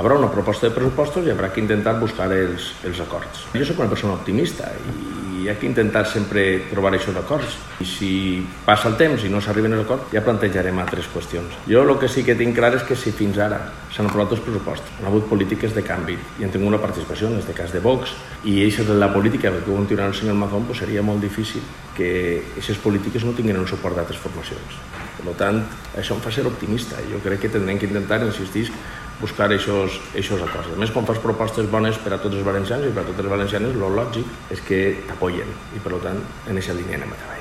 haurà una proposta de pressupostos i haurà que intentar buscar els acords. Jo soc una persona optimista i hi ha que intentar sempre trobar aquests acords. I si passa el temps i no s'arriben als acords, ja plantejarem altres qüestions. Jo el que sí que tinc clar és que si fins ara s'han aprovat els pressupostos, han hagut polítiques de canvi i han tingut una participació, en aquest cas de Vox, i això de la política que continuarà el senyor Mazón, pues seria molt difícil que aquestes polítiques no tinguin un suport d'altres formacions. Per tant, això em fa ser optimista. Jo crec que tindrem que intentar, insistir, buscar aquests acords. A més, quan fas propostes bones per a tots els valencians i per a totes les valencianes, el lògic és que t'apoyen i, per tant, en aquesta línia anem a treballar.